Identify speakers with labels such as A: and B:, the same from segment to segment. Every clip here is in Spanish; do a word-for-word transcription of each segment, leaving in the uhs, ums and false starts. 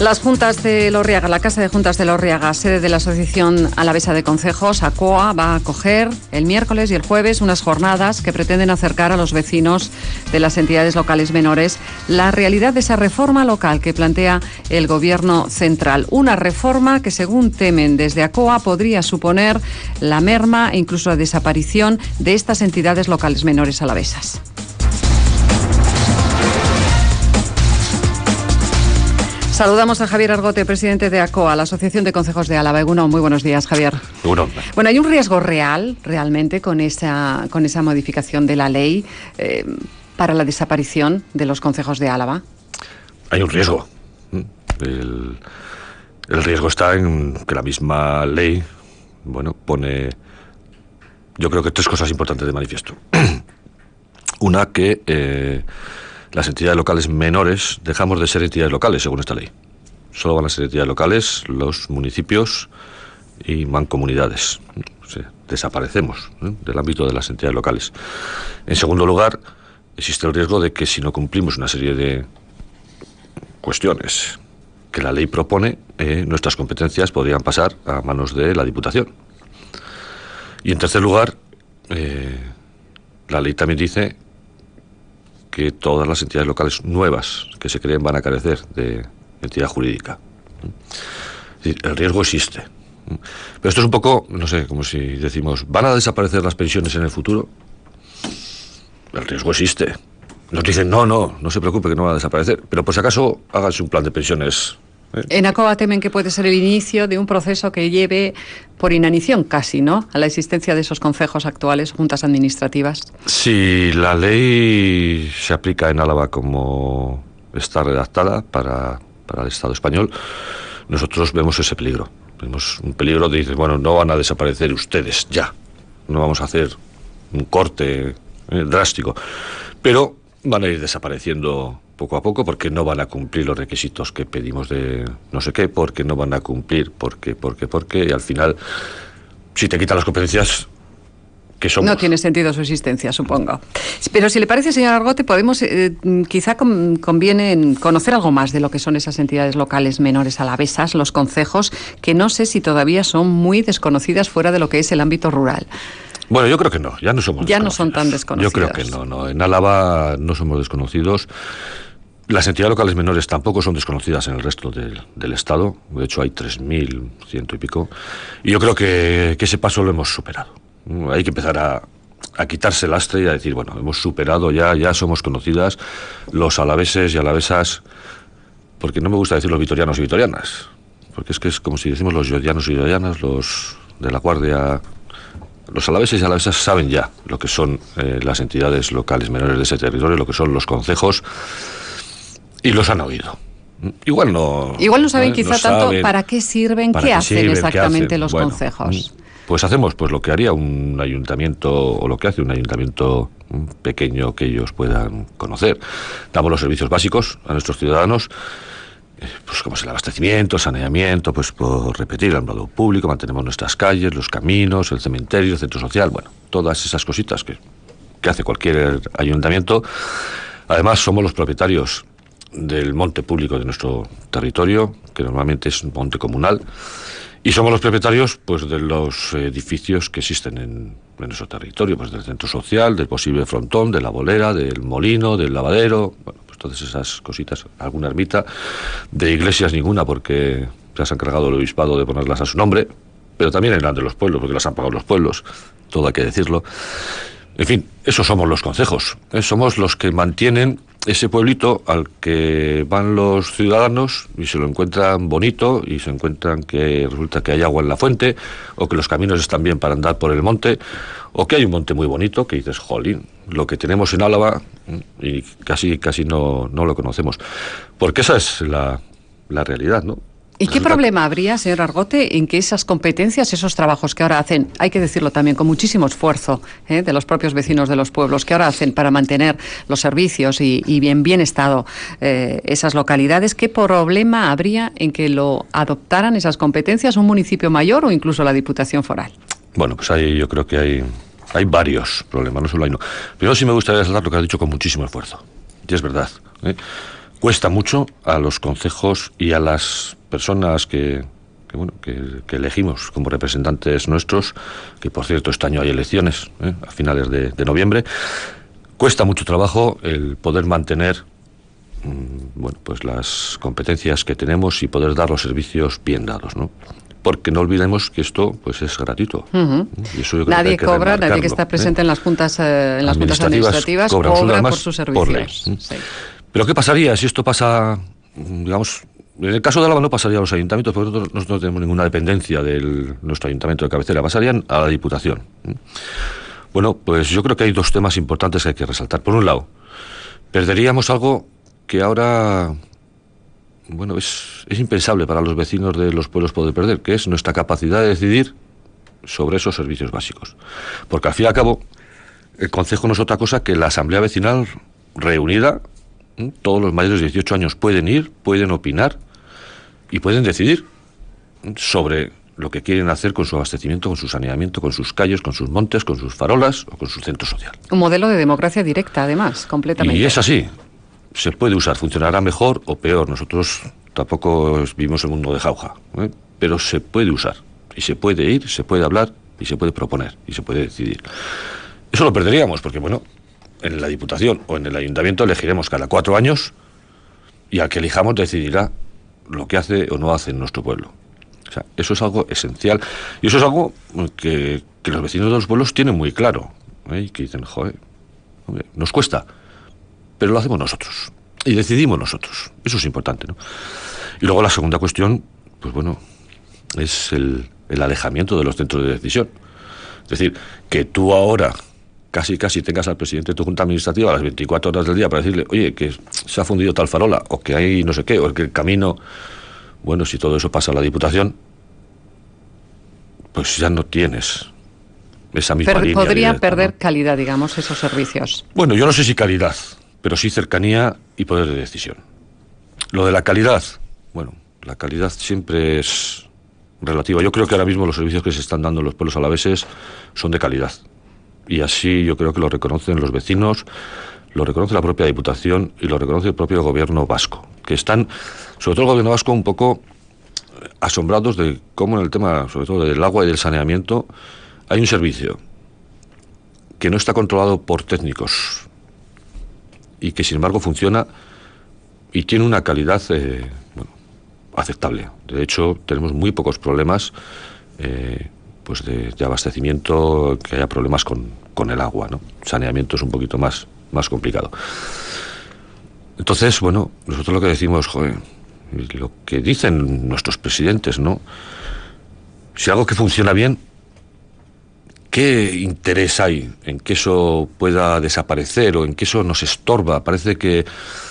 A: Las Juntas de Lorriaga, la Casa de Juntas de Lorriaga, sede de la Asociación Alavesa de Concejos, ACOA, va a acoger el miércoles y el jueves unas jornadas que pretenden acercar a los vecinos de las entidades locales menores la realidad de esa reforma local que plantea el Gobierno central. Una reforma que, según temen desde ACOA, podría suponer la merma e incluso la desaparición de estas entidades locales menores alavesas. Saludamos a Javier Argote, presidente de ACOA, la Asociación de Concejos de Álava. Egunon, muy buenos días, Javier.
B: Egunon.
A: Bueno, ¿hay un riesgo real, realmente, con esa, con esa modificación de la ley eh, para la desaparición de los concejos de Álava?
B: Hay un riesgo. El, el riesgo está en que la misma ley, bueno, pone, yo creo que tres cosas importantes de manifiesto. Una, que eh, las entidades locales menores dejamos de ser entidades locales, según esta ley. Solo van a ser entidades locales los municipios y mancomunidades. O sea, desaparecemos, ¿eh?, del ámbito de las entidades locales. En segundo lugar, existe el riesgo de que si no cumplimos una serie de cuestiones que la ley propone, eh, nuestras competencias podrían pasar a manos de la Diputación. Y en tercer lugar, eh, la ley también dice que todas las entidades locales nuevas que se creen van a carecer de entidad jurídica. Es decir, el riesgo existe. Pero esto es un poco, no sé, como si decimos, ¿van a desaparecer las pensiones en el futuro? El riesgo existe. Nos dicen, no, no, no se preocupe que no van a desaparecer. Pero por si acaso, háganse un plan de pensiones. ¿eh?
A: En ACOA temen que puede ser el inicio de un proceso que lleve por inanición casi, ¿no?, a la existencia de esos concejos actuales, juntas administrativas.
B: Si la ley se aplica en Álava como está redactada para, para el Estado español, nosotros vemos ese peligro. Vemos un peligro de decir, bueno, no van a desaparecer ustedes ya. No vamos a hacer un corte eh, drástico. Pero van a ir desapareciendo poco a poco porque no van a cumplir los requisitos que pedimos de no sé qué, porque no van a cumplir, porque, porque, porque, y al final, si te quitan las competencias, ¿qué somos?
A: No tiene sentido su existencia, supongo. Pero si le parece, señor Argote, podemos, eh, quizá con, conviene conocer algo más de lo que son esas entidades locales menores alavesas, los concejos, que no sé si todavía son muy desconocidas fuera de lo que es el ámbito rural.
B: Bueno, yo creo que no, ya no somos
A: Ya no son tan desconocidos.
B: Yo creo que no, no. En Álava no somos desconocidos. Las entidades locales menores tampoco son desconocidas en el resto del, del Estado. De hecho, hay tres mil ciento y pico. Y yo creo que, que ese paso lo hemos superado. Hay que empezar a, a quitarse el lastre y a decir, bueno, hemos superado ya, ya somos conocidas los alaveses y alavesas, porque no me gusta decir los vitorianos y vitorianas, porque es que es como si decimos los llodianos y llodianas, los de la Guardia. Los alaveses y alavesas saben ya lo que son eh, las entidades locales menores de ese territorio, lo que son los concejos, y los han oído. Igual no...
A: Igual no saben, ¿eh? quizá
B: no
A: tanto
B: saben
A: para qué sirven,
B: para
A: qué,
B: qué
A: hacen
B: sirven,
A: exactamente
B: qué hacen.
A: los
B: Bueno,
A: concejos.
B: Pues hacemos pues lo que haría un ayuntamiento, o lo que hace un ayuntamiento pequeño que ellos puedan conocer. Damos los servicios básicos a nuestros ciudadanos, pues como es el abastecimiento, el saneamiento, pues por repetir, el alumbrado público, mantenemos nuestras calles, los caminos, el cementerio, el centro social, bueno, todas esas cositas que, que hace cualquier ayuntamiento. Además, somos los propietarios del monte público de nuestro territorio, que normalmente es un monte comunal, y somos los propietarios pues de los edificios que existen en, en nuestro territorio, pues del centro social, del posible frontón, de la bolera, del molino, del lavadero, bueno, pues todas esas cositas, alguna ermita, de iglesias ninguna, porque ya se han encargado el obispado de ponerlas a su nombre, pero también eran de los pueblos, porque las han pagado los pueblos, todo hay que decirlo. En fin, esos somos los concejos, ¿eh? Somos los que mantienen ese pueblito al que van los ciudadanos y se lo encuentran bonito y se encuentran que resulta que hay agua en la fuente, o que los caminos están bien para andar por el monte, o que hay un monte muy bonito que dices, jolín, lo que tenemos en Álava, y casi casi no, no lo conocemos. Porque esa es la, la realidad, ¿no?
A: ¿Y qué problema habría, señor Argote, en que esas competencias, esos trabajos que ahora hacen, hay que decirlo también, con muchísimo esfuerzo ¿eh? de los propios vecinos de los pueblos, que ahora hacen para mantener los servicios y, y en bien estado eh, esas localidades, qué problema habría en que lo adoptaran esas competencias un municipio mayor o incluso la Diputación Foral?
B: Bueno, pues ahí yo creo que hay, hay varios problemas, no solo hay uno. Primero sí me gustaría resaltar lo que ha dicho con muchísimo esfuerzo, y es verdad, ¿eh? Cuesta mucho a los concejos y a las personas que, que, bueno, que, que elegimos como representantes nuestros, que por cierto este año hay elecciones, ¿eh? a finales de, de noviembre, cuesta mucho trabajo el poder mantener mmm, bueno, pues las competencias que tenemos y poder dar los servicios bien dados, ¿no? Porque no olvidemos que esto pues es gratuito.
A: Uh-huh.
B: Y eso yo creo
A: nadie
B: que hay que
A: cobra, nadie que está presente ¿eh? en las juntas, eh, en las juntas administrativas cobra por sus servicios.
B: Por ley. Sí. Pero ¿qué pasaría si esto pasa, digamos, en el caso de Álava no pasaría a los ayuntamientos, porque nosotros, nosotros no tenemos ninguna dependencia de nuestro ayuntamiento de cabecera, pasarían a la Diputación. Bueno, pues yo creo que hay dos temas importantes que hay que resaltar. Por un lado, perderíamos algo que ahora, bueno, es, es impensable para los vecinos de los pueblos poder perder, que es nuestra capacidad de decidir sobre esos servicios básicos. Porque al fin y al cabo, el concejo no es otra cosa que la asamblea vecinal reunida. Todos los mayores de dieciocho años pueden ir, pueden opinar y pueden decidir sobre lo que quieren hacer con su abastecimiento, con su saneamiento, con sus calles, con sus montes, con sus farolas o con su centro social.
A: Un modelo de democracia directa, además, completamente.
B: Y es así. Se puede usar, funcionará mejor o peor. Nosotros tampoco vivimos en un mundo de jauja, ¿eh? Pero se puede usar. Y se puede ir, se puede hablar y se puede proponer y se puede decidir. Eso lo perderíamos porque, bueno, en la Diputación o en el Ayuntamiento elegiremos cada cuatro años y al que elijamos decidirá lo que hace o no hace en nuestro pueblo. O sea, eso es algo esencial y eso es algo que, que los vecinos de los pueblos tienen muy claro, ¿eh? Y que dicen, joder, hombre, nos cuesta, pero lo hacemos nosotros y decidimos nosotros. Eso es importante, ¿no? Y luego la segunda cuestión, pues bueno, es el, el alejamiento de los centros de decisión. Es decir, que tú ahora casi casi tengas al presidente de tu junta administrativa a las veinticuatro horas del día para decirle, oye, que se ha fundido tal farola, o que hay no sé qué, o que el camino, bueno, si todo eso pasa a la Diputación, pues ya no tienes esa misma
A: pero
B: línea.
A: Podría
B: directa,
A: perder
B: ¿no?
A: calidad, digamos, esos servicios.
B: Bueno, yo no sé si calidad, pero sí cercanía y poder de decisión. Lo de la calidad, bueno, la calidad siempre es relativa. Yo creo que ahora mismo los servicios que se están dando en los pueblos alaveses son de calidad. Y así yo creo que lo reconocen los vecinos, lo reconoce la propia Diputación y lo reconoce el propio gobierno vasco, que están, sobre todo el gobierno vasco, un poco asombrados de cómo en el tema, sobre todo del agua y del saneamiento, hay un servicio que no está controlado por técnicos y que sin embargo funciona y tiene una calidad eh, bueno, aceptable. De hecho, tenemos muy pocos problemas eh, pues de, de abastecimiento, que haya problemas con, con el agua, ¿no? Saneamiento es un poquito más, más complicado. Entonces, bueno, nosotros lo que decimos, joder, lo que dicen nuestros presidentes, ¿no? Si algo que funciona bien, ¿qué interés hay en que eso pueda desaparecer o en que eso nos estorba? Parece que,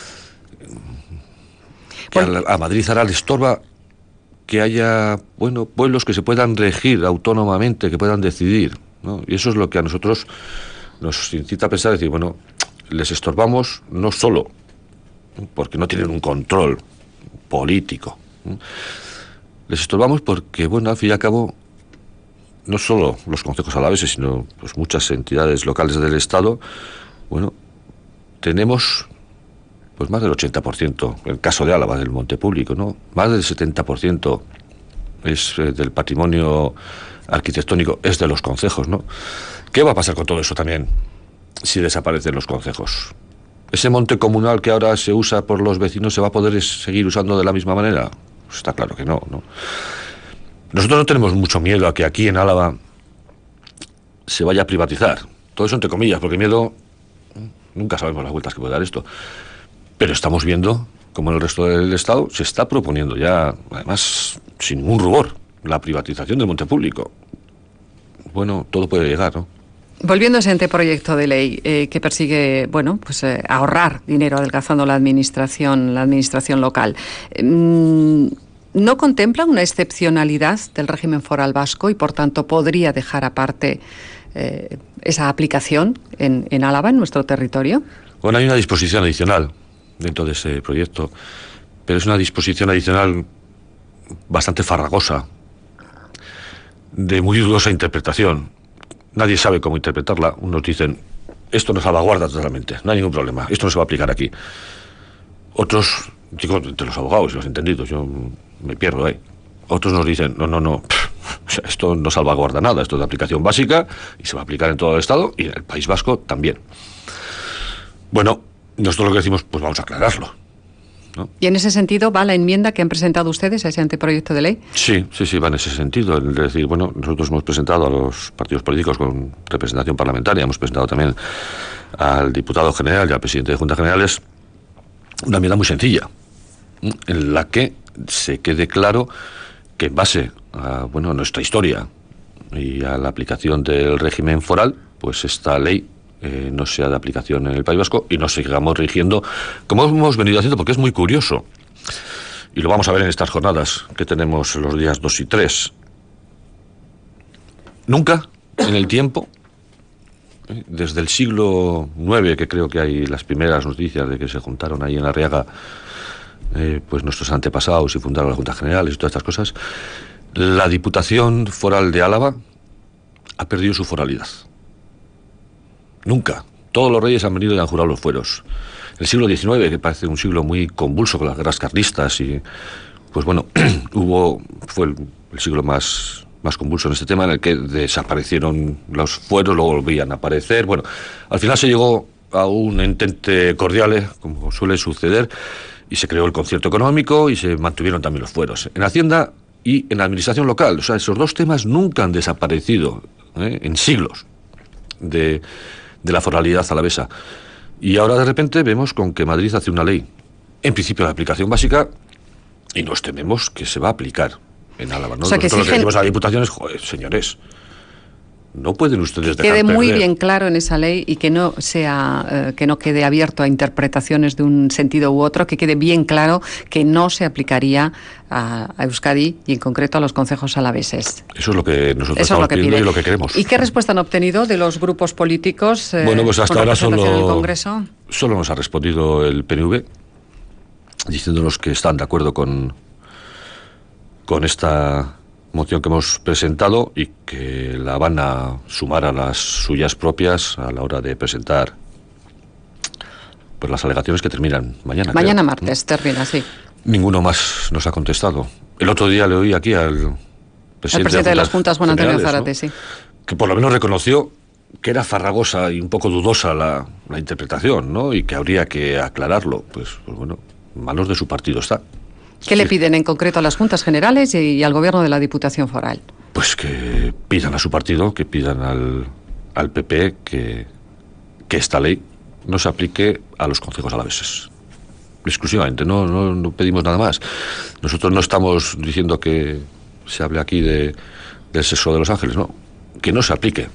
B: que a, a Madrid ahora le estorba que haya, bueno, pueblos que se puedan regir autónomamente, que puedan decidir, ¿no? Y eso es lo que a nosotros nos incita a pensar, decir, bueno, les estorbamos no solo porque no tienen un control político, ¿no? Les estorbamos porque, bueno, al fin y al cabo, no solo los concejos alaveses, sino pues muchas entidades locales del Estado, bueno, tenemos pues más del ochenta por ciento, en el caso de Álava, del monte público, ¿no? Más del setenta por ciento es eh, del patrimonio arquitectónico, es de los concejos, ¿no? ¿Qué va a pasar con todo eso también si desaparecen los concejos? ¿Ese monte comunal que ahora se usa por los vecinos se va a poder seguir usando de la misma manera? Pues está claro que no, ¿no? Nosotros no tenemos mucho miedo a que aquí en Álava se vaya a privatizar. Todo eso entre comillas, porque miedo, nunca sabemos las vueltas que puede dar esto. Pero estamos viendo cómo en el resto del Estado se está proponiendo ya, además, sin ningún rubor, la privatización del monte público. Bueno, todo puede llegar, ¿no?
A: Volviendo a ese anteproyecto de ley eh, que persigue, bueno, pues eh, ahorrar dinero adelgazando la administración, la administración local. Eh, ¿No contempla una excepcionalidad del régimen foral vasco y, por tanto, podría dejar aparte eh, esa aplicación en, en Álava, en nuestro territorio?
B: Bueno, hay una disposición adicional dentro de ese proyecto, pero es una disposición adicional bastante farragosa, de muy dudosa interpretación. Nadie sabe cómo interpretarla. Unos dicen, esto nos salvaguarda totalmente, no hay ningún problema, esto no se va a aplicar aquí. Otros, digo, entre los abogados y los entendidos, yo me pierdo ahí. Otros nos dicen, no, no, no, esto no salvaguarda nada, esto es de aplicación básica y se va a aplicar en todo el Estado y en el País Vasco también. Bueno, nosotros lo que decimos, pues vamos a aclararlo, ¿no?
A: ¿Y en ese sentido va la enmienda que han presentado ustedes a ese anteproyecto de ley?
B: Sí, sí, sí, va en ese sentido. Es decir, bueno, nosotros hemos presentado a los partidos políticos con representación parlamentaria, hemos presentado también al diputado general y al presidente de Juntas Generales una enmienda muy sencilla, en la que se quede claro que en base a, bueno, a nuestra historia y a la aplicación del régimen foral, pues esta ley eh, no sea de aplicación en el País Vasco y nos sigamos rigiendo como hemos venido haciendo, porque es muy curioso. Y lo vamos a ver en estas jornadas que tenemos los días dos y tres. Nunca en el tiempo, eh, desde el siglo nueve, que creo que hay las primeras noticias de que se juntaron ahí en Arriaga, eh, pues nuestros antepasados y fundaron las Juntas Generales y todas estas cosas, la Diputación Foral de Álava ha perdido su foralidad. Nunca. Todos los reyes han venido y han jurado los fueros. El siglo diecinueve, que parece un siglo muy convulso con las guerras carlistas, y pues bueno, hubo fue el, el siglo más, más convulso en este tema, en el que desaparecieron los fueros, luego volvían a aparecer. Bueno, al final se llegó a un entente cordial, como suele suceder, y se creó el concierto económico y se mantuvieron también los fueros. En Hacienda y en la administración local, o sea, esos dos temas nunca han desaparecido, ¿eh? en siglos de, de la foralidad alavesa. Y ahora de repente vemos con que Madrid hace una ley, en principio de aplicación básica, y nos tememos que se va a aplicar en Álava, ¿no?
A: O sea, que
B: Nosotros lo que decimos a las diputaciones, joder, señores, no pueden ustedes dejar
A: quede muy
B: perder.
A: bien claro en esa ley y que no sea eh, que no quede abierto a interpretaciones de un sentido u otro, que quede bien claro que no se aplicaría a, a Euskadi y en concreto a los concejos alaveses.
B: Eso es lo que nosotros
A: Eso
B: estamos
A: es lo que
B: pidiendo
A: pide.
B: y lo que queremos.
A: ¿Y qué respuesta han obtenido de los grupos políticos? Eh,
B: Bueno, pues hasta
A: con
B: ahora
A: representación en el
B: solo,
A: Congreso?
B: solo nos ha respondido el P N V, diciéndonos que están de acuerdo con, con esta moción que hemos presentado y que la van a sumar a las suyas propias a la hora de presentar pues las alegaciones que terminan mañana.
A: Mañana
B: creo.
A: martes termina, sí.
B: Ninguno más nos ha contestado. El otro día le oí aquí al presidente,
A: El presidente de las Juntas, Juan Antonio
B: Generales,
A: Zárate,
B: ¿no?
A: sí.
B: Que por lo menos reconoció que era farragosa y un poco dudosa la, la interpretación, ¿no? Y que habría que aclararlo. Pues, pues bueno, en manos de su partido está.
A: ¿Qué le piden en concreto a las Juntas Generales y al Gobierno de la Diputación Foral?
B: Pues que pidan a su partido, que pidan al, al P P que, que esta ley no se aplique a los concejos alaveses. Exclusivamente, no, no, no pedimos nada más. Nosotros no estamos diciendo que se hable aquí de, del sexo de los ángeles, no. Que no se aplique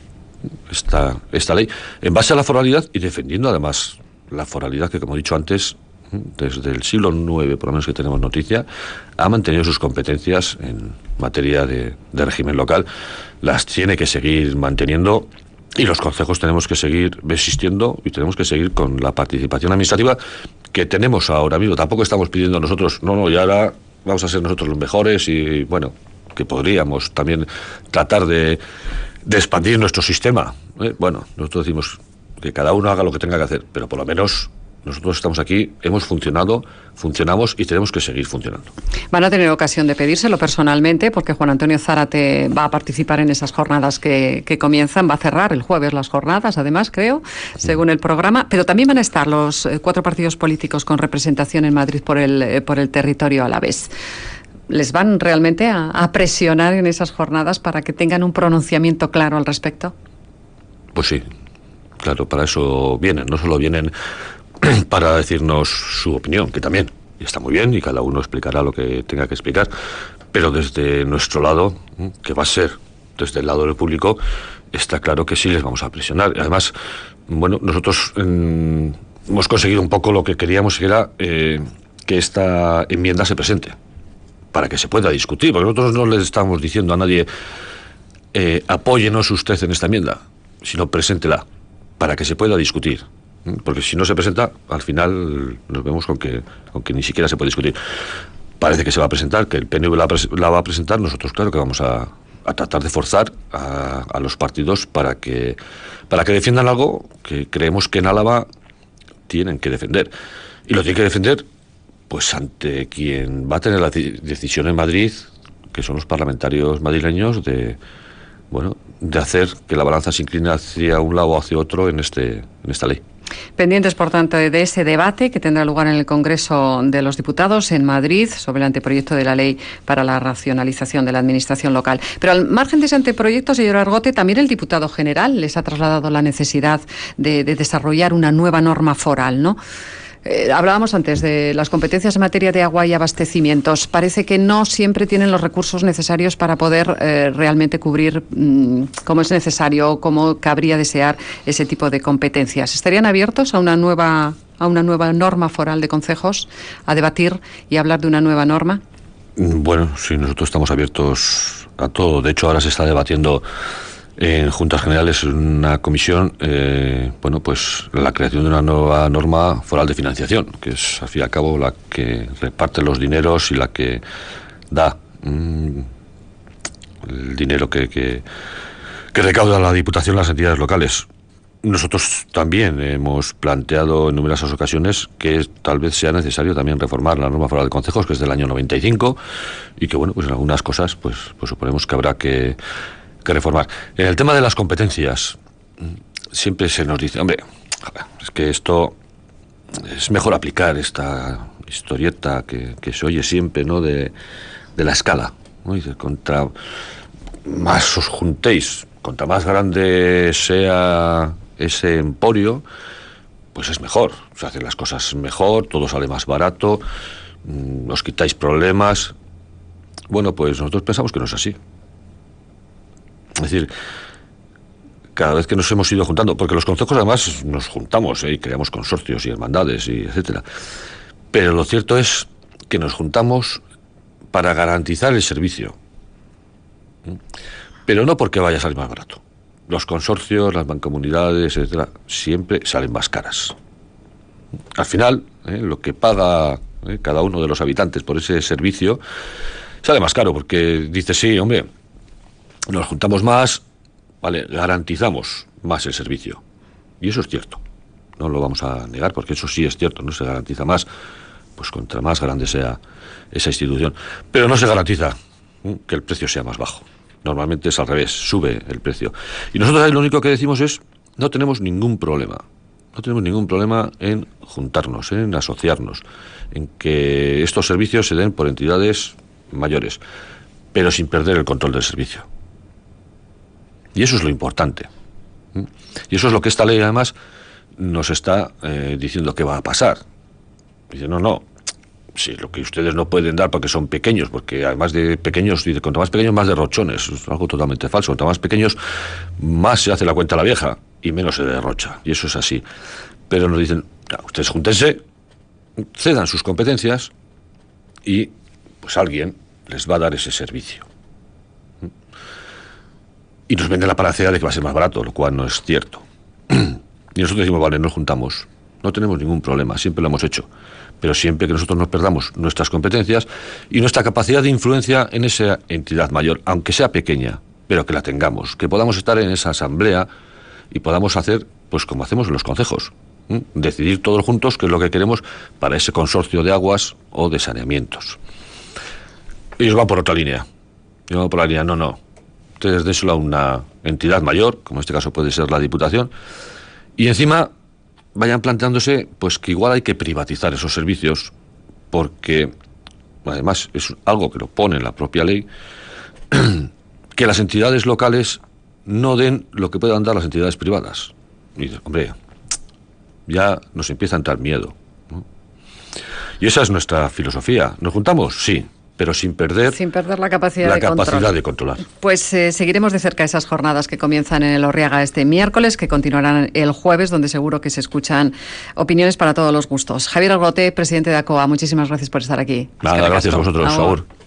B: esta, esta ley en base a la foralidad y defendiendo además la foralidad que, como he dicho antes, desde el siglo nueve, por lo menos que tenemos noticia, ha mantenido sus competencias en materia de, de régimen local, las tiene que seguir manteniendo y los concejos tenemos que seguir existiendo y tenemos que seguir con la participación administrativa que tenemos ahora mismo. Tampoco estamos pidiendo nosotros, no, no, y ahora vamos a ser nosotros los mejores y, bueno, que podríamos también tratar de, de expandir nuestro sistema, ¿eh? Bueno, nosotros decimos que cada uno haga lo que tenga que hacer, pero por lo menos nosotros estamos aquí, hemos funcionado, funcionamos y tenemos que seguir funcionando.
A: Van a tener ocasión de pedírselo personalmente porque Juan Antonio Zárate va a participar en esas jornadas que, que comienzan, va a cerrar el jueves las jornadas, además, creo, según el programa, pero también van a estar los eh, cuatro partidos políticos con representación en Madrid por el, eh, por el territorio alavés. ¿Les van realmente a, a presionar en esas jornadas para que tengan un pronunciamiento claro al respecto?
B: Pues sí, claro, para eso vienen, no solo vienen para decirnos su opinión, que también está muy bien y cada uno explicará lo que tenga que explicar, pero desde nuestro lado, que va a ser desde el lado del público, está claro que sí les vamos a presionar. Además, bueno, nosotros eh, hemos conseguido un poco lo que queríamos, que era eh, que esta enmienda se presente, para que se pueda discutir, porque nosotros no le estamos diciendo a nadie eh, apóyenos usted en esta enmienda, sino preséntela, para que se pueda discutir. Porque si no se presenta, al final nos vemos con que, con que ni siquiera se puede discutir. Parece que se va a presentar, que el P N V la, la va a presentar. Nosotros, claro, que vamos a, a tratar de forzar a, a los partidos para que, para que defiendan algo que creemos que en Álava tienen que defender. Y lo tienen que defender pues ante quien va a tener la decisión en Madrid, que son los parlamentarios madrileños, de bueno, de hacer que la balanza se incline hacia un lado o hacia otro en este en esta ley.
A: Pendientes, por tanto, de ese debate que tendrá lugar en el Congreso de los Diputados en Madrid sobre el anteproyecto de la ley para la racionalización de la administración local. Pero al margen de ese anteproyecto, señor Argote, también el diputado general les ha trasladado la necesidad de, de desarrollar una nueva norma foral, ¿no? Eh, hablábamos antes de las competencias en materia de agua y abastecimientos. Parece que no siempre tienen los recursos necesarios para poder eh, realmente cubrir mmm, como es necesario, como cabría desear ese tipo de competencias. ¿Estarían abiertos a una nueva a una nueva norma foral de concejos, a debatir y hablar de una nueva norma?
B: Bueno, sí, nosotros estamos abiertos a todo. De hecho, ahora se está debatiendo en Juntas Generales una comisión, eh, bueno, pues la creación de una nueva norma foral de financiación, que es al fin y al cabo la que reparte los dineros y la que da mmm, el dinero que, que, que recauda la Diputación las entidades locales. Nosotros también hemos planteado en numerosas ocasiones que tal vez sea necesario también reformar la norma foral de concejos, que es del año noventa y cinco, y que bueno, pues en algunas cosas pues, pues suponemos que habrá que que reformar. En el tema de las competencias, siempre se nos dice, hombre, es que esto es mejor aplicar esta historieta que, que se oye siempre, ¿no?, de, de la escala, ¿no? Dice, contra más os juntéis, contra más grande sea ese emporio, pues es mejor, se hacen las cosas mejor, todo sale más barato, os quitáis problemas. Bueno, pues nosotros pensamos que no es así. Es decir, cada vez que nos hemos ido juntando, porque los concejos además nos juntamos, ¿eh? y creamos consorcios y hermandades, y etcétera. Pero lo cierto es que nos juntamos para garantizar el servicio. Pero no porque vaya a salir más barato. Los consorcios, las mancomunidades, etcétera, siempre salen más caras. Al final, ¿eh? lo que paga ¿eh? cada uno de los habitantes por ese servicio sale más caro, porque dice, sí, hombre, nos juntamos más, vale, garantizamos más el servicio. Y eso es cierto. No lo vamos a negar, porque eso sí es cierto, no se garantiza más, pues contra más grande sea esa institución. Pero no se garantiza ¿eh? que el precio sea más bajo. Normalmente es al revés, sube el precio. Y nosotros ahí lo único que decimos es, no tenemos ningún problema. No tenemos ningún problema en juntarnos, en asociarnos, en que estos servicios se den por entidades mayores, pero sin perder el control del servicio. Y eso es lo importante. Y eso es lo que esta ley además nos está eh, diciendo que va a pasar. Dice, no, no, sí, lo que ustedes no pueden dar porque son pequeños, porque además de pequeños, dice, cuanto más pequeños, más derrochones. Es algo totalmente falso. Cuanto más pequeños, más se hace la cuenta a la vieja y menos se derrocha. Y eso es así. Pero nos dicen, no, ustedes júntense, cedan sus competencias y pues alguien les va a dar ese servicio. Y nos vende la panacea de que va a ser más barato, lo cual no es cierto. Y nosotros decimos, vale, nos juntamos, no tenemos ningún problema, siempre lo hemos hecho. Pero siempre que nosotros nos perdamos nuestras competencias y nuestra capacidad de influencia en esa entidad mayor, aunque sea pequeña, pero que la tengamos, que podamos estar en esa asamblea y podamos hacer, pues como hacemos en los concejos, ¿eh? decidir todos juntos qué es lo que queremos para ese consorcio de aguas o de saneamientos. Ellos van por otra línea. Ellos van por la línea, no, no. Ustedes déselo a una entidad mayor, como en este caso puede ser la Diputación, y encima vayan planteándose pues que igual hay que privatizar esos servicios, porque además es algo que lo pone en la propia ley, que las entidades locales no den lo que puedan dar las entidades privadas. Y dices, hombre, ya nos empieza a entrar miedo, ¿no? Y esa es nuestra filosofía. ¿Nos juntamos? Sí. Pero sin perder,
A: sin perder la capacidad,
B: la
A: de,
B: capacidad
A: control.
B: de controlar.
A: Pues eh, seguiremos de cerca esas jornadas que comienzan en el Orriaga este miércoles, que continuarán el jueves, donde seguro que se escuchan opiniones para todos los gustos. Javier Argote, presidente de ACOA, muchísimas gracias por estar aquí.
B: Nada, gracias a vosotros, por favor.